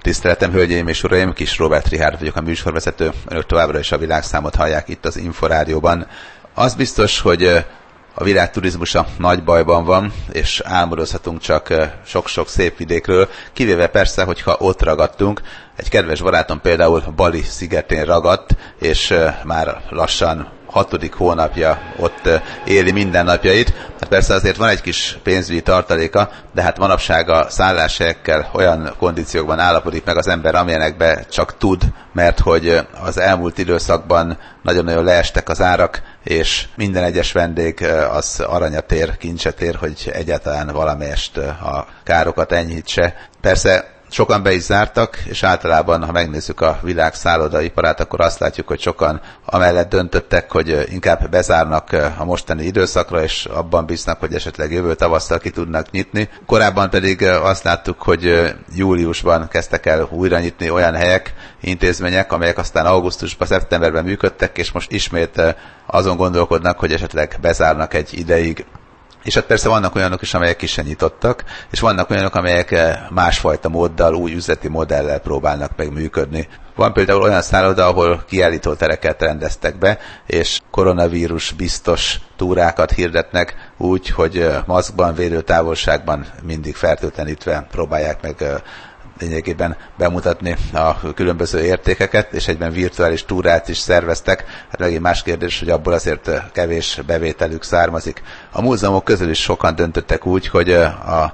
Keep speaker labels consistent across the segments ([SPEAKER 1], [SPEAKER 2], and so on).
[SPEAKER 1] Tiszteletem, hölgyeim és uraim, Kis Róbert Richárd vagyok, a műsorvezető. Önök továbbra is a Világszámot hallják itt az Inforádióban. Az biztos, hogy a világ turizmusa nagy bajban van, és álmodozhatunk csak sok-sok szép vidékről, kivéve persze, hogyha ott ragadtunk. Egy kedves barátom például Bali szigetén ragadt, és már lassan 6. hónapja ott éli mindennapjait. Hát persze azért van egy kis pénzügyi tartaléka, de hát manapság a szálláshelyekkel olyan kondíciókban állapodik meg az ember, amilyenekbe csak tud, mert hogy az elmúlt időszakban nagyon-nagyon leestek az árak, és minden egyes vendég az aranyat ér, kincset ér, hogy egyáltalán valamelyest a károkat enyhítse. Persze sokan be is zártak, és általában, ha megnézzük a világ szállodaiparát, akkor azt látjuk, hogy sokan amellett döntöttek, hogy inkább bezárnak a mostani időszakra, és abban bíznak, hogy esetleg jövő tavasszal ki tudnak nyitni. Korábban pedig azt láttuk, hogy júliusban kezdtek el újra nyitni olyan helyek, intézmények, amelyek aztán augusztusban, szeptemberben működtek, és most ismét azon gondolkodnak, hogy esetleg bezárnak egy ideig. És hát persze vannak olyanok is, amelyek ki sem nyitottak, és vannak olyanok, amelyek másfajta móddal, új üzleti modellel próbálnak meg működni. Van például olyan szálloda, ahol kiállítótereket rendeztek be, és koronavírus biztos túrákat hirdetnek úgy, hogy maszkban, védőtávolságban mindig fertőtlenítve próbálják meg lényegében bemutatni a különböző értékeket, és egyben virtuális túrát is szerveztek. Hát megint más kérdés, hogy abból azért kevés bevételük származik. A múzeumok közül is sokan döntöttek úgy, hogy a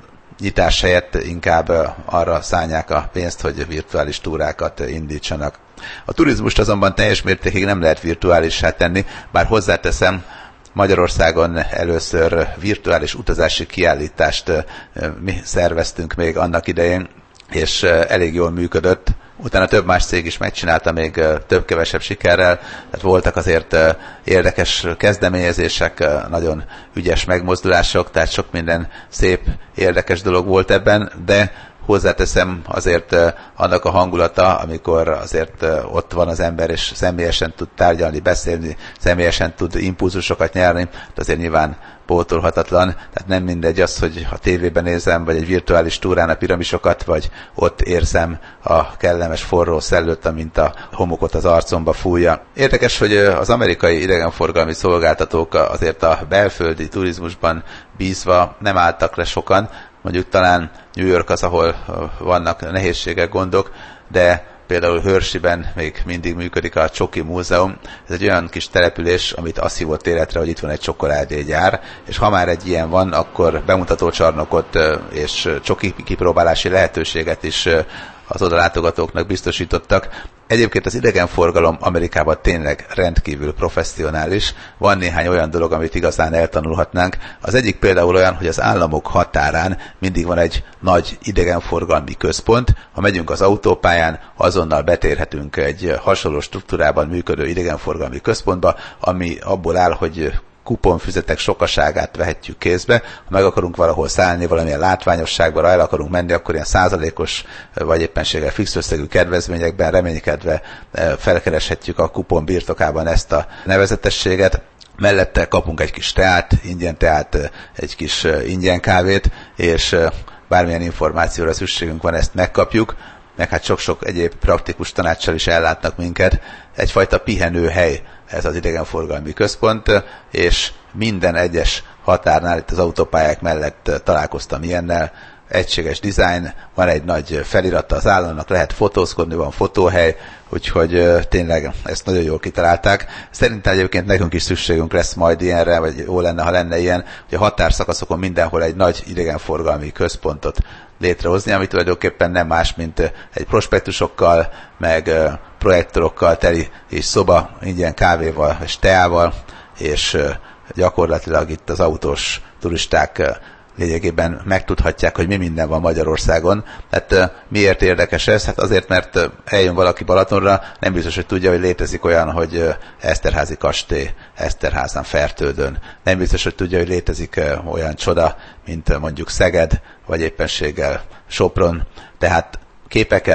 [SPEAKER 1] nyitás helyett inkább arra szánják a pénzt, hogy virtuális túrákat indítsanak. A turizmust azonban teljes mértékig nem lehet virtuálissá tenni, bár hozzáteszem, Magyarországon először virtuális utazási kiállítást mi szerveztünk még annak idején, és elég jól működött. Utána több más cég is megcsinálta még több-kevesebb sikerrel, tehát voltak azért érdekes kezdeményezések, nagyon ügyes megmozdulások, tehát sok minden szép, érdekes dolog volt ebben, de hozzáteszem azért annak a hangulata, amikor azért ott van az ember, és személyesen tud tárgyalni, beszélni, személyesen tud impulzusokat nyerni, de azért nyilván pótolhatatlan. Tehát nem mindegy az, hogy a tévében nézem, vagy egy virtuális túrán a piramisokat, vagy ott érzem a kellemes forró szellőt, amint a homokot az arcomba fújja. Érdekes, hogy az amerikai idegenforgalmi szolgáltatók azért a belföldi turizmusban bízva nem álltak le sokan. Mondjuk talán New York az, ahol vannak nehézségek, gondok, de például Hersheyben még mindig működik a Csoki Múzeum. Ez egy olyan kis település, amit azt hívott életre, hogy itt van egy csokoládégyár, és ha már egy ilyen van, akkor bemutatócsarnokot és csoki kipróbálási lehetőséget is az odalátogatóknak biztosítottak. Egyébként az idegenforgalom Amerikában tényleg rendkívül professzionális. Van néhány olyan dolog, amit igazán eltanulhatnánk. Az egyik például olyan, hogy az államok határán mindig van egy nagy idegenforgalmi központ. Ha megyünk az autópályán, azonnal betérhetünk egy hasonló struktúrában működő idegenforgalmi központba, ami abból áll, hogy kuponfüzetek sokaságát vehetjük kézbe. Ha meg akarunk valahol szállni, valamilyen látványosságban, el akarunk menni, akkor ilyen százalékos vagy éppenséggel fix összegű kedvezményekben reménykedve felkereshetjük a kupon birtokában ezt a nevezetességet. Mellette kapunk egy kis teát, ingyen teát, egy kis ingyen kávét, és bármilyen információra szükségünk van, ezt megkapjuk. Meg hát sok-sok egyéb praktikus tanácssal is ellátnak minket. Egyfajta pihenőhely ez az idegenforgalmi központ, és minden egyes határnál, itt az autópályák mellett találkoztam ilyennel, egységes dizájn, van egy nagy felirata az államnak, lehet fotózkodni, van fotóhely, úgyhogy tényleg ezt nagyon jól kitalálták. Szerintem egyébként nekünk is szükségünk lesz majd ilyenre, vagy jó lenne, ha lenne ilyen, hogy a határszakaszokon mindenhol egy nagy idegenforgalmi központot létrehozni, ami tulajdonképpen nem más, mint egy prospektusokkal, meg projektorokkal teli és szoba ingyen kávéval és teával, és gyakorlatilag itt az autós turisták lényegében megtudhatják, hogy mi minden van Magyarországon. Hát miért érdekes ez? Hát azért, mert eljön valaki Balatonra, nem biztos, hogy tudja, hogy létezik olyan, hogy Eszterházi kastély, Eszterházán, Fertődön. Nem biztos, hogy tudja, hogy létezik olyan csoda, mint mondjuk Szeged, vagy éppenséggel Sopron. Tehát képeket,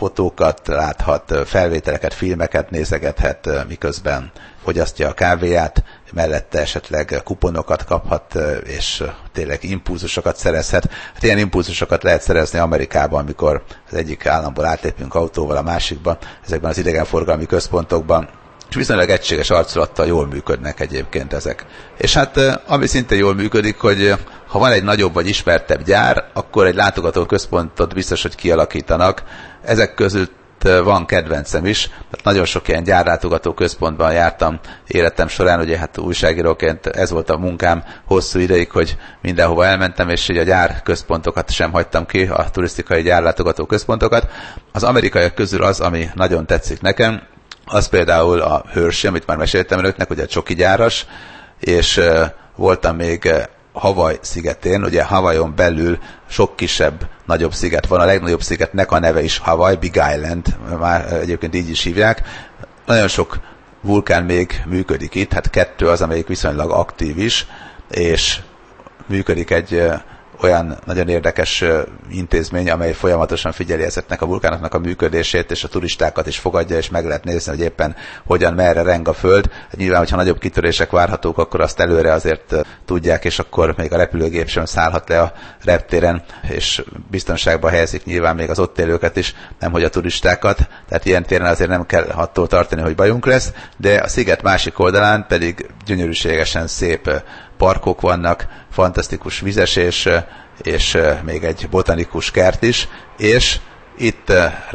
[SPEAKER 1] fotókat láthat, felvételeket, filmeket nézegethet, miközben fogyasztja a kávéját, mellette esetleg kuponokat kaphat, és tényleg impulzusokat szerezhet. Hát ilyen impulzusokat lehet szerezni Amerikában, amikor az egyik államból átlépünk autóval a másikba, ezekben az idegenforgalmi központokban, és viszonylag egységes arculattal jól működnek egyébként ezek. És hát ami szintén jól működik, hogy ha van egy nagyobb vagy ismertebb gyár, akkor egy látogatóközpontot biztos, hogy kialakítanak. Ezek között van kedvencem is, mert nagyon sok ilyen gyárlátogatóközpontban jártam életem során, ugye hát újságíróként ez volt a munkám hosszú ideig, hogy mindenhova elmentem, és így a gyárközpontokat sem hagytam ki, a turisztikai gyárlátogatóközpontokat. Az amerikaiak közül az, ami nagyon tetszik nekem, az például a Hershey, amit már meséltem önöknek, ugye a csoki gyáras, és voltam még Hawaii szigetén, ugye Hawaiion belül sok kisebb, nagyobb sziget van, a legnagyobb szigetnek a neve is Hawaii, Big Island, már egyébként így is hívják. Nagyon sok vulkán még működik itt, hát 2 az, amelyik viszonylag aktív is, és működik egy olyan nagyon érdekes intézmény, amely folyamatosan figyeli ezeknek a vulkánoknak a működését, és a turistákat is fogadja, és meg lehet nézni, hogy éppen hogyan, merre reng a föld. Nyilván, hogyha nagyobb kitörések várhatók, akkor azt előre azért tudják, és akkor még a repülőgép sem szállhat le a reptéren, és biztonságba helyezik nyilván még az ott élőket is, nemhogy a turistákat. Tehát ilyen téren azért nem kell attól tartani, hogy bajunk lesz, de a sziget másik oldalán pedig gyönyörűségesen szép parkok vannak, fantasztikus vizesés, és még egy botanikus kert is, és itt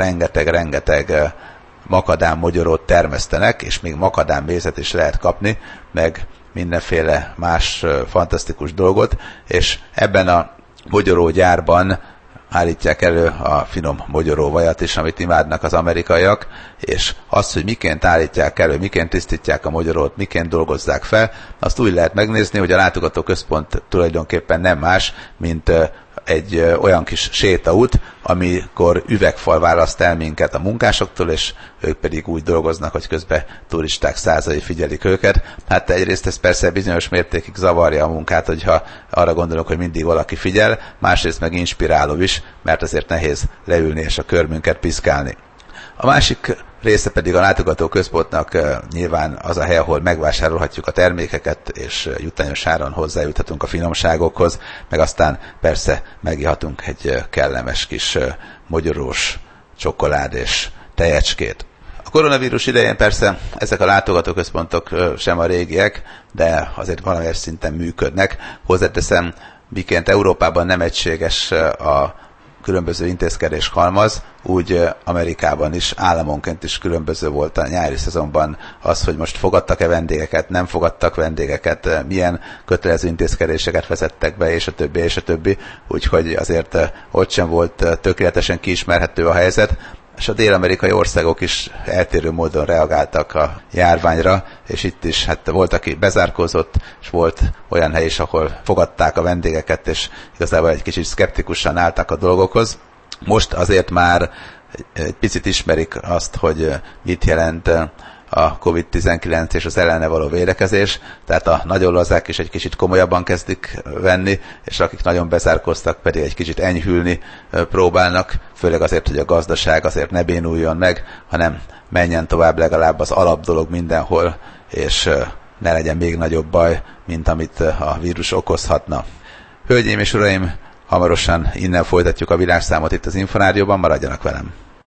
[SPEAKER 1] rengeteg makadám mogyorót termesztenek, és még makadám mézet is lehet kapni, meg mindenféle más fantasztikus dolgot, és ebben a mogyorógyárban állítják elő a finom mogyoróvajat is, amit imádnak az amerikaiak, és azt, hogy miként állítják elő, miként tisztítják a mogyorót, miként dolgozzák fel, azt úgy lehet megnézni, hogy a látogatóközpont tulajdonképpen nem más, mint egy olyan kis sétaút, amikor üvegfal választ el minket a munkásoktól, és ők pedig úgy dolgoznak, hogy közben turisták százai figyelik őket. Hát egyrészt ez persze bizonyos mértékig zavarja a munkát, hogyha arra gondolok, hogy mindig valaki figyel, másrészt meg inspiráló is, mert azért nehéz leülni és a körmünket piszkálni. A másik része pedig a látogatóközpontnak nyilván az a hely, ahol megvásárolhatjuk a termékeket, és jutányos áron hozzájuthatunk a finomságokhoz, meg aztán persze megihatunk egy kellemes kis mogyorós csokoládés tejecskét. A koronavírus idején persze ezek a látogatóközpontok sem a régiek, de azért valamilyen szinten működnek. Hozzáteszem, miként Európában nem egységes a különböző intézkedés halmaz, úgy Amerikában is államonként is különböző volt a nyári szezonban az, hogy most fogadtak-e vendégeket, nem fogadtak vendégeket, milyen kötelező intézkedéseket vezettek be, és a többi, és a többi. Úgyhogy azért ott sem volt tökéletesen kiismerhető a helyzet, és a dél-amerikai országok is eltérő módon reagáltak a járványra, és itt is hát volt, aki bezárkózott, és volt olyan hely is, ahol fogadták a vendégeket, és igazából egy kicsit szkeptikusan álltak a dolgokhoz. Most azért már egy picit ismerik azt, hogy mit jelent a COVID-19 és az ellene való védekezés, tehát a nagyon lazák is egy kicsit komolyabban kezdik venni, és akik nagyon bezárkoztak pedig egy kicsit enyhülni próbálnak, főleg azért, hogy a gazdaság azért ne bénuljon meg, hanem menjen tovább legalább az alapdolog mindenhol, és ne legyen még nagyobb baj, mint amit a vírus okozhatna. Hölgyeim és uraim, hamarosan innen folytatjuk a világszámot itt az Inforádióban, maradjanak velem!